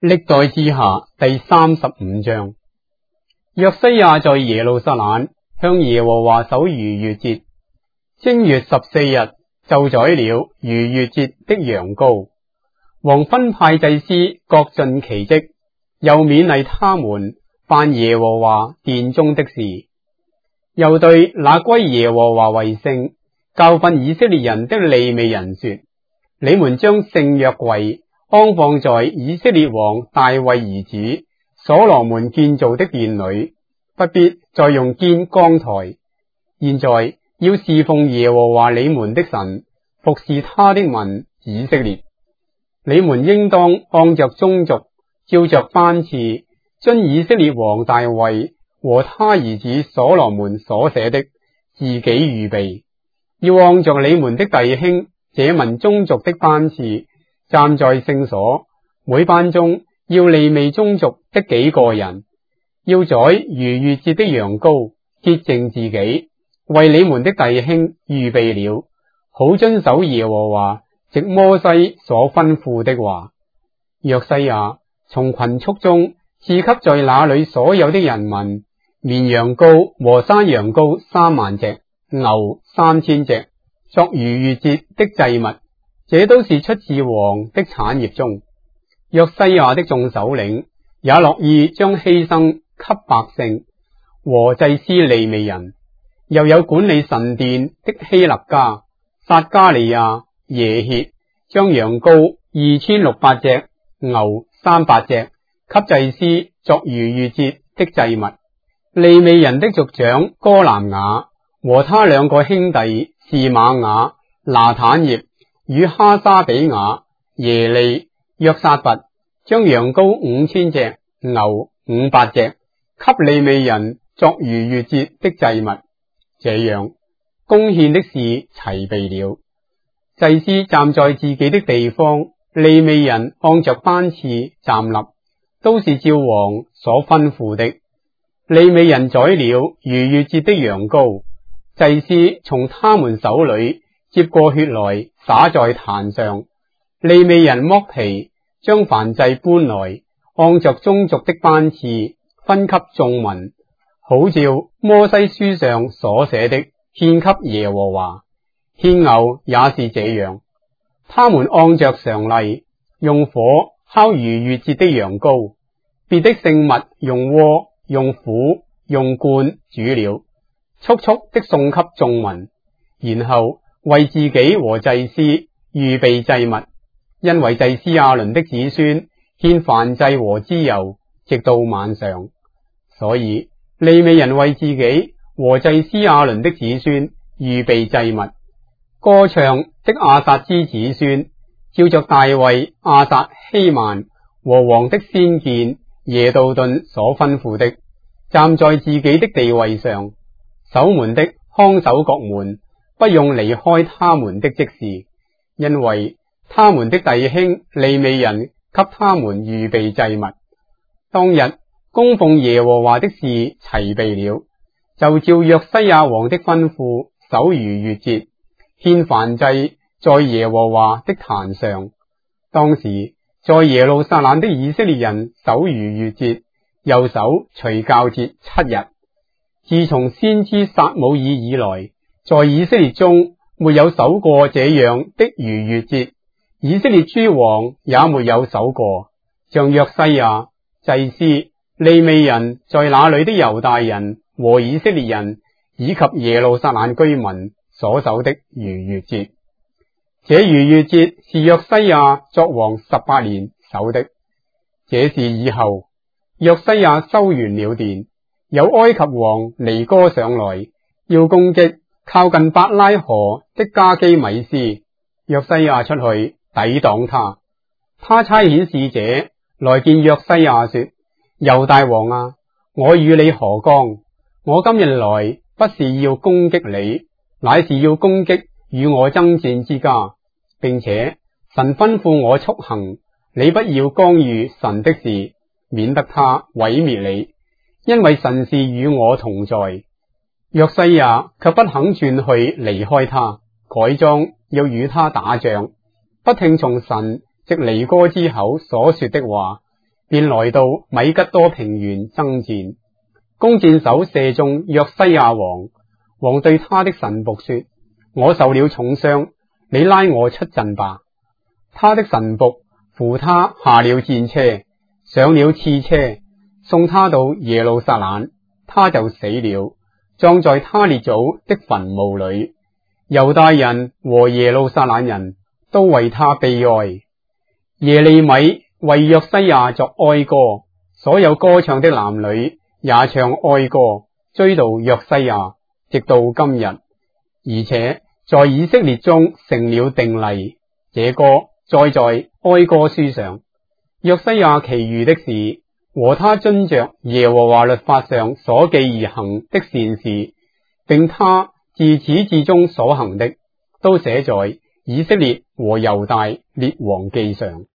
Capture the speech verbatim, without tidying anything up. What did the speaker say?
歷代志下第三十五章。約西亞在耶路撒冷向耶和華守逾越節，正月十四日就宰了逾越節的羊羔。王分派祭司各盡其職，又勉勵他們辦耶和華殿中的事，又對那歸耶和華為聖、教訓以色列人的利未人說：你們將聖約櫃安放在以色列王大衛兒子所羅門建造的殿裏，不必再用堅扛台。現在要侍奉耶和華你們的神，服侍他的民以色列。你們應當按着宗族，照着班次，遵以色列王大衛和他兒子所羅門所寫的，自己預備，要按着你們的弟兄這民宗族的班次，站在聖所，每班中要利未宗族的幾個人，要宰逾越節的羊羔，潔淨自己，為你們的弟兄預備了，好遵守耶和華藉摩西所吩咐的話。約西亞從群畜中賜給在那裏所有的人民，綿羊羔和山羊羔三萬隻，牛三千隻，作逾越節的祭物。這都是出自王的產業中。約西亞的眾首領也樂意將犧牲給百姓和祭司利未人，又有管理神殿的希勒家、撒加利亞、耶歇，將羊羔二千六百隻，牛三百隻，給祭司作逾越節的祭物。利未人的族長哥南雅和他兩個兄弟示瑪雅、拿坦業與哈沙比雅、耶利、約撒拔，將羊羔五千隻，牛五百隻，給利未人作逾越節的祭物。這樣，供獻的事齊備了。祭司站在自己的地方，利未人按着班次站立，都是照王所吩咐的。利未人宰了逾越節的羊羔，祭司從他們手裏接過血來，灑在壇上。利未人剝皮，將燔祭搬來，按着宗族的班次分給眾民，好照摩西書上所寫的，獻給耶和華。獻牛也是這樣，他們按着常例，用火烤逾越節的羊羔，別的聖物用鍋、用釜、用罐煮了，速速的送給眾民，然後為自己和祭司預備祭物，因為祭司亞倫的子孫獻燔祭和脂油，直到晚上。所以利未人為自己和祭司亞倫的子孫預備祭物。歌唱的亞薩之子孫，照着大衛、亞薩、希曼和王的先見耶杜頓所吩咐的，站在自己的地位上，守門的看守各門，不用離開他們的職事，因為他們的弟兄利未人給他們預備祭物。當日供奉耶和華的事齊備了，就照約西亞王的吩咐守逾越節，獻燔祭在耶和華的壇上。當時在耶路撒冷的以色列人守逾越節，又守除酵節七日。自從先知撒母耳以來，在以色列中沒有守過這樣的逾越節，以色列諸王也沒有守過。像約西亞、祭司、利未人在那裏的猶大人和以色列人，以及耶路撒冷居民所守的逾越節。這逾越節是約西亞作王十八年守的。這事以後，約西亞修完了殿，有埃及王尼哥上來，要攻擊靠近伯拉河的加基米斯。約西亞出去抵擋他，他差遣使者來見約西亞說：猶大王啊，我與你何干？我今日來不是要攻擊你，乃是要攻擊與我爭戰之家，並且神吩咐我速行，你不要干預神的事，免得他毀滅你，因為神是與我同在。約西亞卻不肯轉去離開他，改裝要與他打仗，不聽從神藉尼哥之口所說的話， 便來到米吉多平原爭戰。弓箭手射中約西亞王，王對他的臣僕說：我受了重傷，你拉我出陣吧。他的臣僕扶他下了戰車，上了次車，送他到耶路撒冷，他就死了，葬在他列祖的墳墓裏。猶大人和耶路撒冷人都為他悲哀。耶利米為約西亞作哀歌，所有歌唱的男女也唱哀歌，追悼約西亞，直到今日，而且在以色列中成了定例。這歌載在哀歌書上。約西亞其餘的事和他遵着耶和華律法上所記而行的善事，並他自始至終所行的，都寫在以色列和猶大列王記上。